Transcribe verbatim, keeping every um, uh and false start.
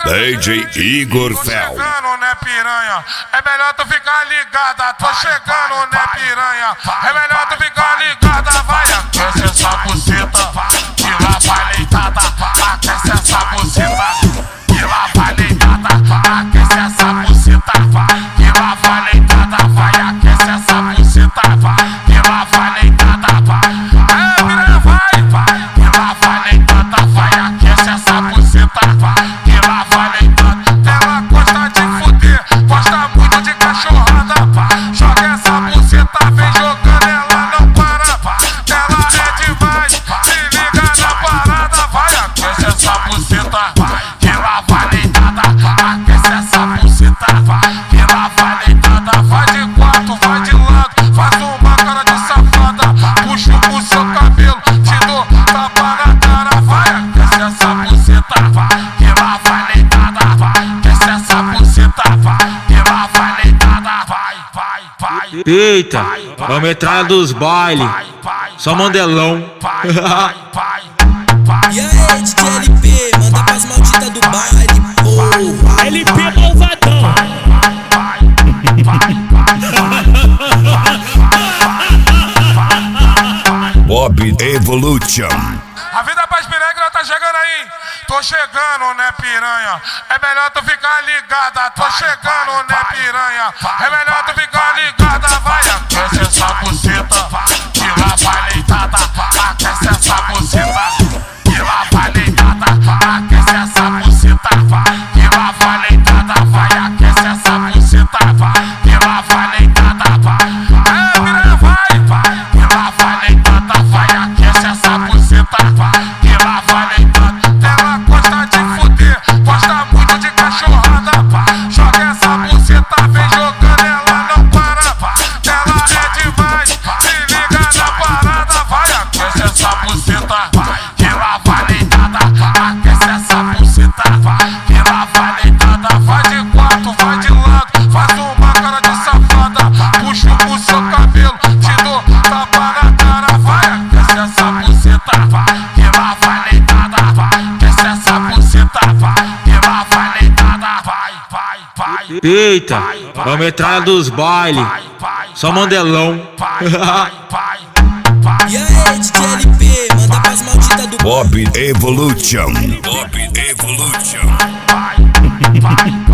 D J Igor Fel. Tô chegando, né, piranha? É melhor tu ficar ligada. Tô chegando, né, piranha? É melhor tu ficar ligada. Vai, aquece essa buceta, que lá vai leitada. Aquece essa buceta, que lá vai leitada. Aquece essa buceta, que lá vai leitada. Vai, aquece essa buceta, que lá vai leitada. É, piranha, vai, vai, que lá vai leitada. Vai, aquece essa buceta, que lá vai leitada. Ela gosta de fuder, gosta muito de cachorrada. Joga essa buceta, vem jogando, ela não para. Ela é demais, se liga na parada. Vai, aquece essa buceta, que lá vai leitada. Aquece essa buceta, que lá vai leitada. Vai de quatro, vai de lado, faz uma cara de safada. Puxa o seu cabelo, te dou tapa na cara. Vai, aquece essa buceta, que lá vai leitada. Aquece essa buceta, que lá vai leitada. Vai, vai, vai. Eita, vamos entrar dos bailes. Só mandelão. E aí, D J L P, manda pras malditas do baile, porra. L P malvadão. Bob Evolution. A vida pras piranha tá chegando aí. Tô chegando, né, piranha? É melhor tu ficar ligada. Tô chegando, né, piranha? É melhor tu ficar ligada. Vai, aquece essa buceta, que lá vai leitada. Aquece essa buceta, que lá vai leitada. Aquece essa buceta, que lá vai leitada. Vai, aquece essa buceta, que lá vai leitada. É, piranha, vai, vai, que lá vai leitada. Vai, aquece essa buceta, que lá vai leitada. Ela gosta de fuder, gosta muito de cachorrada. Joga essa buceta, vem jogando, ela não para. Ela é demais, se liga na parada. Vai, aquece essa buceta, que lá vai leitada. Aquece essa buceta, que lá vai leitada. Vai de quatro, vai de lado, faz uma cara de safada. Puxa o seu cabelo, te dou tapa na cara. Vai, aquece essa buceta, que lá vai leitada. Aquece essa buceta, que lá vai leitada. Vai, vai, vai. Eita, vamos entrar dos bailes. Só mandelão. E aí, D J L P, manda pras malditas do Bob Evolution. Bob Evolution. Vai, vai.